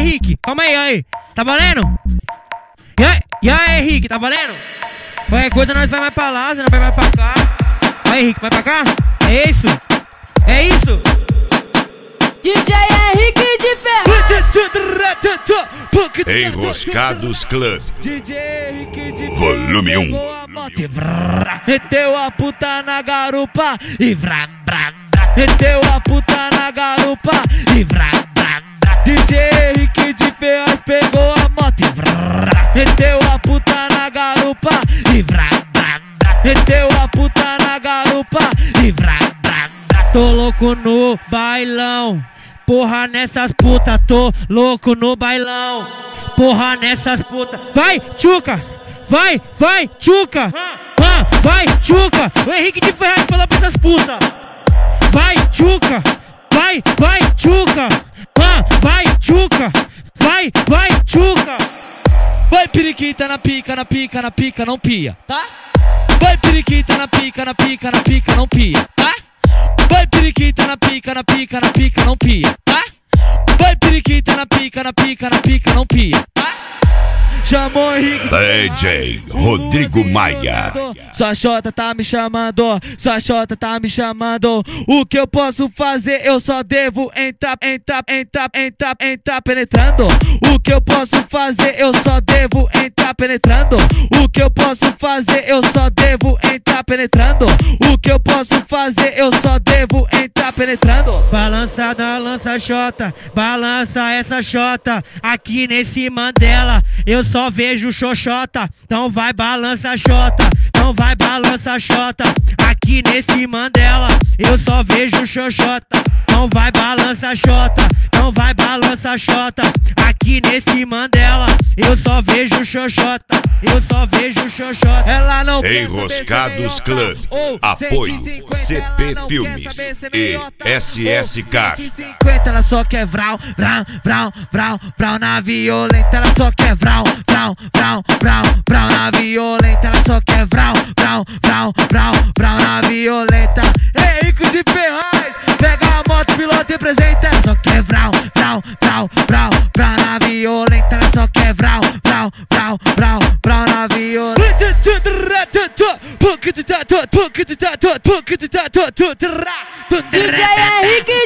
Henrique, calma aí. Tá valendo? E aí, Henrique, tá valendo? Qualquer coisa nós vai mais pra lá, você não vai mais pra cá. Aí, Henrique, vai pra cá? É isso? É isso? DJ Henrique de Ferraz. Enroscados Club. DJ Henrique de Volume 1. Meteu a puta na garupa e vram, vram, vram. Meteu a puta na garupa e vram, vram, vram. DJ Henrique de Ferraz pegou a moto e vram. Meteu a puta na garupa e vram, vram, vram. Meteu a puta na garupa e vram, vram, vram. Tô louco no bailão. Porra nessas putas, tô louco no bailão. Porra nessas putas. Vai, tchuca! Vai, tchuca! Vai, tchuca! O Henrique de Ferraz falou pra essas putas. Vai, tchuca! Vai, tchuca! Vai, tchuca! Vai, tchuca! Vai, periquita na pica, na pica, na pica, não pia, tá? Vai, periquita na pica, na pica, na pica, não pia, tá? Vai, periquita na pica, na pica, na pica, não pia, tá? Vai, periquita na pica, na pica, na pica, não pia, tá? Chamou Henrique DJ Rodrigo Maia. Sua xota tá me chamando, sua xota tá me chamando. O que eu posso fazer? Eu só devo entrar penetrando. O que eu posso fazer? Eu só devo entrar penetrando. O que eu posso fazer? Eu só devo entrar penetrando. O que eu posso fazer? Eu só devo entrar penetrando. Balança da lança xota, balança essa xota. Aqui nesse Mandela eu só vejo xoxota. Então vai balança xota, então vai balança xota. Aqui nesse Mandela eu só vejo xoxota. Então vai balança xota, então vai balança xota. Aqui nesse Mandela eu só vejo xoxota. Eu só vejo xoxota. Ela não Enroscados Club. Apoio CP Filmes e SS Car. 50, ela só quer vral, vral, vral, vral, vral na violenta. Ela só quer vral, vral, vral, vral, vral na violenta. Ela só quer vral, vral, vral, vral, vral na violenta. Henrique de Ferraz, pega a moto, piloto e apresenta. Ela só quer vral, vral, vral, vral, vral na violenta. Ela só quer vral, vral, vral, vral, vral na violenta. DJ Henrique